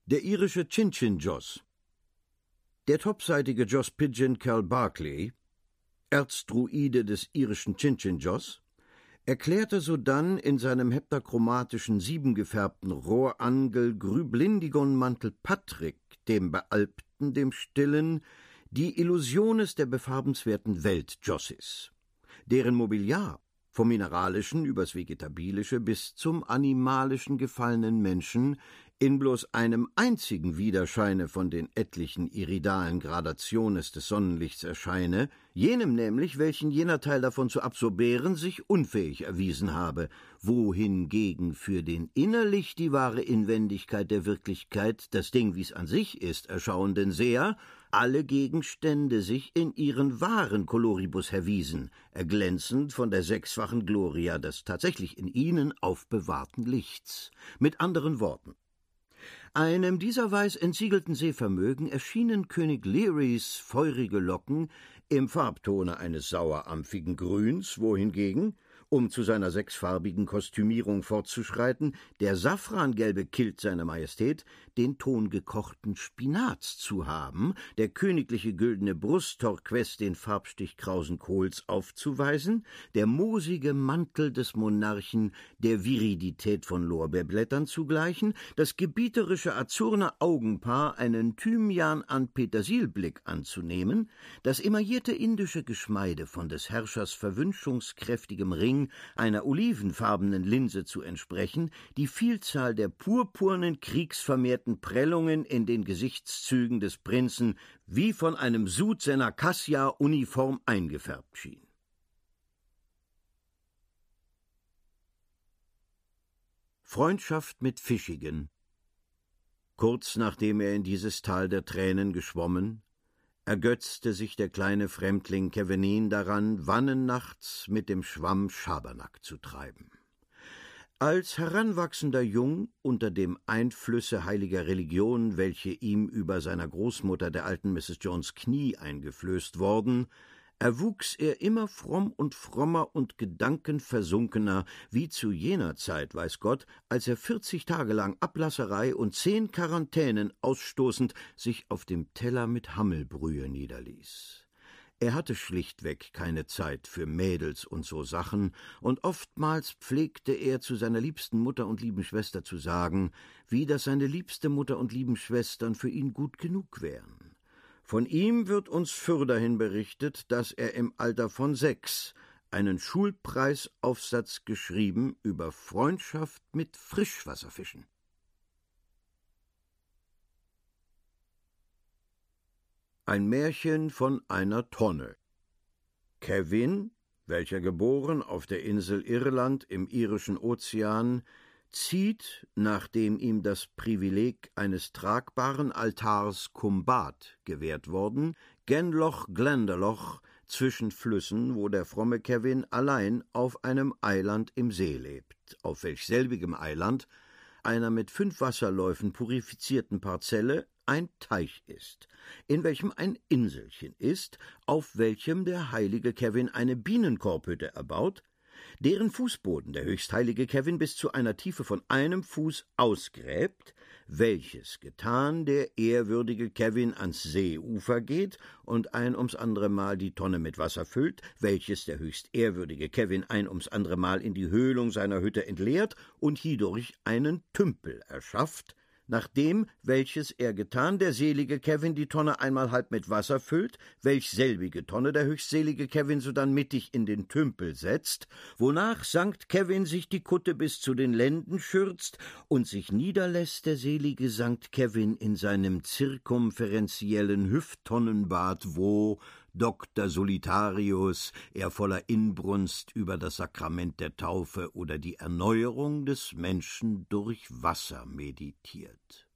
Der irische Chin-Chin-Joss. Der topseitige Joss Pigeon Cal Barclay, Erzdruide des irischen Chin-Chin-Joss, erklärte sodann in seinem heptachromatischen siebengefärbten Rohrangel Grüblindigon Mantel Patrick, dem Bealpten, dem Stillen, die Illusiones der befarbenswerten Welt Jossis, deren Mobiliar vom Mineralischen übers Vegetabilische bis zum Animalischen gefallenen Menschen in bloß einem einzigen Widerscheine von den etlichen iridalen Gradationes des Sonnenlichts erscheine, jenem nämlich, welchen jener Teil davon zu absorbieren sich unfähig erwiesen habe, wohingegen für den innerlich die wahre Inwendigkeit der Wirklichkeit, das Ding, wie's an sich ist, erschauenden Seher, alle Gegenstände sich in ihren wahren Coloribus erwiesen, erglänzend von der sechsfachen Gloria des tatsächlich in ihnen aufbewahrten Lichts. Mit anderen Worten: einem dieser weiß entsiegelten Sehvermögen erschienen König Learys feurige Locken im Farbtone eines sauerampfigen Grüns, wohingegen, um zu seiner sechsfarbigen Kostümierung fortzuschreiten, der safrangelbe Kilt seiner Majestät den Ton gekochten Spinats zu haben, der königliche güldene Brusttorquess den Farbstich krausen Kohls aufzuweisen, der moosige Mantel des Monarchen der Viridität von Lorbeerblättern zu gleichen, das gebieterische azurne Augenpaar einen Thymian an Petersilblick anzunehmen, das emaillierte indische Geschmeide von des Herrschers verwünschungskräftigem Ring einer olivenfarbenen Linse zu entsprechen, die Vielzahl der purpurnen, kriegsvermehrten Prellungen in den Gesichtszügen des Prinzen wie von einem Sud seiner Cassia uniform eingefärbt schien. Freundschaft mit Fischigen. Kurz nachdem er in dieses Tal der Tränen geschwommen, ergötzte sich der kleine Fremdling Kevenin daran, wannennachts mit dem Schwamm Schabernack zu treiben. Als heranwachsender Jung, unter dem Einflüsse heiliger Religion, welche ihm über seiner Großmutter, der alten Mrs. Jones Knie, eingeflößt worden, erwuchs er immer fromm und frommer und gedankenversunkener, wie zu jener Zeit, weiß Gott, als er 40 Tage lang Ablasserei und 10 Quarantänen ausstoßend sich auf dem Teller mit Hammelbrühe niederließ. Er hatte schlichtweg keine Zeit für Mädels und so Sachen, und oftmals pflegte er zu seiner liebsten Mutter und lieben Schwester zu sagen, wie dass seine liebste Mutter und lieben Schwestern für ihn gut genug wären. Von ihm wird uns fürderhin berichtet, dass er im Alter von 6 einen Schulpreisaufsatz geschrieben über Freundschaft mit Frischwasserfischen. Ein Märchen von einer Tonne. Kevin, welcher geboren auf der Insel Irland im irischen Ozean, zieht, nachdem ihm das Privileg eines tragbaren Altars cum Bad gewährt worden, gen Loch Glendalough zwischen Flüssen, wo der fromme Kevin allein auf einem Eiland im See lebt, auf welch selbigem Eiland einer mit 5 Wasserläufen purifizierten Parzelle ein Teich ist, in welchem ein Inselchen ist, auf welchem der heilige Kevin eine Bienenkorbhütte erbaut, deren Fußboden der höchstheilige Kevin bis zu einer Tiefe von 1 Fuß ausgräbt, welches getan, der ehrwürdige Kevin ans Seeufer geht und ein ums andere Mal die Tonne mit Wasser füllt, welches der höchst ehrwürdige Kevin ein ums andere Mal in die Höhlung seiner Hütte entleert und hierdurch einen Tümpel erschafft, nachdem, welches er getan, der selige Kevin die Tonne einmal halb mit Wasser füllt, welch selbige Tonne der höchstselige Kevin sodann mittig in den Tümpel setzt, wonach Sankt Kevin sich die Kutte bis zu den Lenden schürzt und sich niederlässt der selige Sankt Kevin in seinem zirkumferentiellen Hüfttonnenbad, wo Dr. Solitarius er voller Inbrunst über das Sakrament der Taufe oder die Erneuerung des Menschen durch Wasser meditiert.